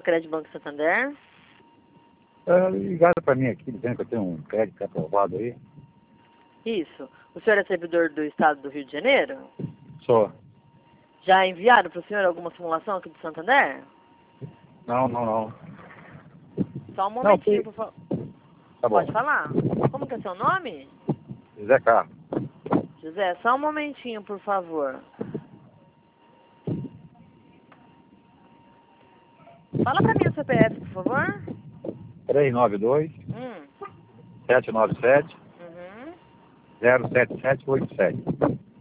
Crédito Banco Santander. Ligaram para mim aqui, dizendo que eu tenho um crédito aprovado aí. Isso. O senhor é servidor do Estado do Rio de Janeiro? Só. Já enviaram para o senhor alguma simulação aqui do Santander? Não. Só um momentinho, por favor. Tá bom. Pode falar? Como que é seu nome? Zé Carlos. José, só um momentinho, por favor. Fala para mim o CPF, por favor. 392 797 Uhum. 07787.